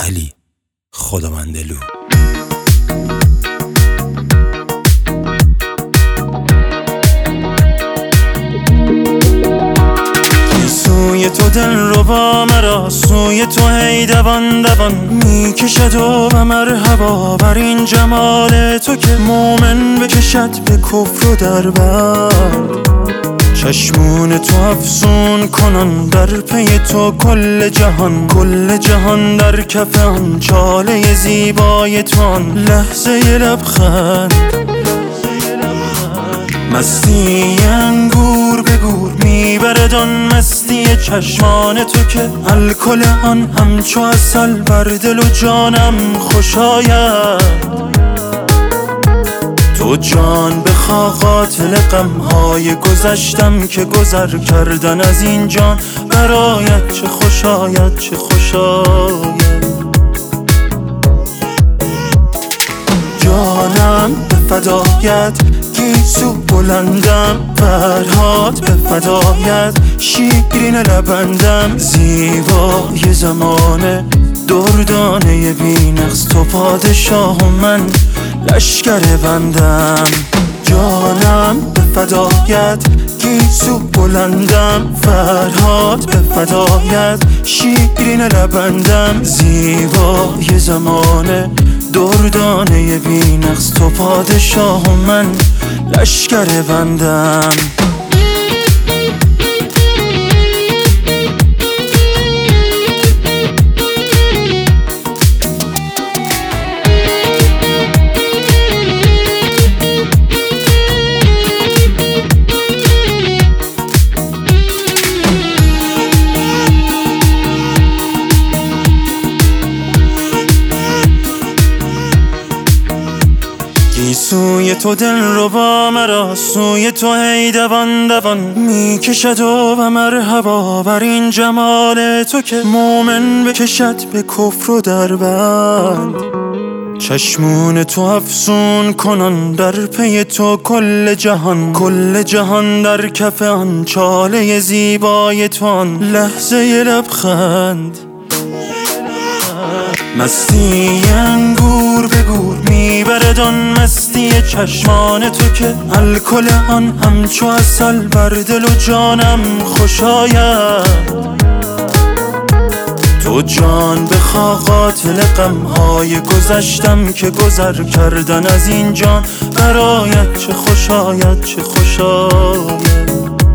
علی خداوندلو. سوی تو دل رو با مرا، سوی تو هی دوان دوان میکشد و مرحبا بر این جمال تو که مومن بکشد به کفر و در بر. چشمون تو افسون کنن در پی تو کل جهان در کف آن چاله زیبای تو، آن لحظه لبخند مستی انگور به گور میبرد آن مستی چشمان تو که الکل آن همچو عسل بر دل و جانم خوش آید. تو جان بخوا قاتل غمهای گذشتم که گذر کردن از این جان برایت چه خوش آید چه خوش آید. جانم به فدایت گیسو بلندم، فرهاد به فدایت شیرین لبندم، زیبای زمانه دردانه بی‌نقص تو پادشاه و من لشکر بندم. جانم به فدایت گیسو بلندم، فرهاد به فدایت شیرین لبندم، زیبای زمانه دردانه بی‌نقص تو پادشاه و من لشکر بندم. سوی تو دل رو با مرا، سوی تو هی دوان دوان میکشد و مرحبا بر این جمال تو که مومن بکشد به کفر و در بند. چشمون تو افسون کنن در پی تو کل جهان در کف آن چاله زیبای تو، آن لحظه لبخند مستی انگور به گور میبرد آن مستی چشمان تو که الکل آن همچو عسل بر دل و جانم خوش آید. تو جان بخوا قاتل غمهای گذشتم که گذر کردن از این جان برایت چه خوش آید چه خوش آید.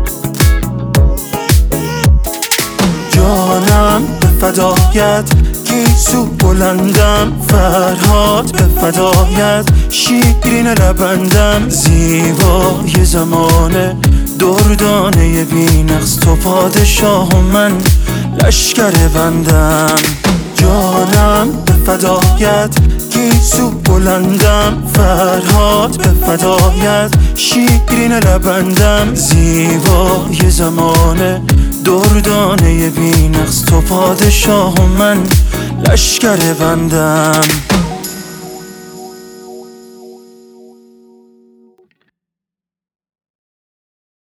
جانم به فدایت گیسو بلندم، فرهاد به فدایت شیرین لبندم، زیبای زمانه دردانه بی‌نقص تو پادشاه و من لشکر بندم. جانم به فدایت گیسو بلندم، فرهاد به فدایت شیرین لبندم، زیبای زمانه دردانه بی‌نقص تو پادشاه و من لشکر بندم.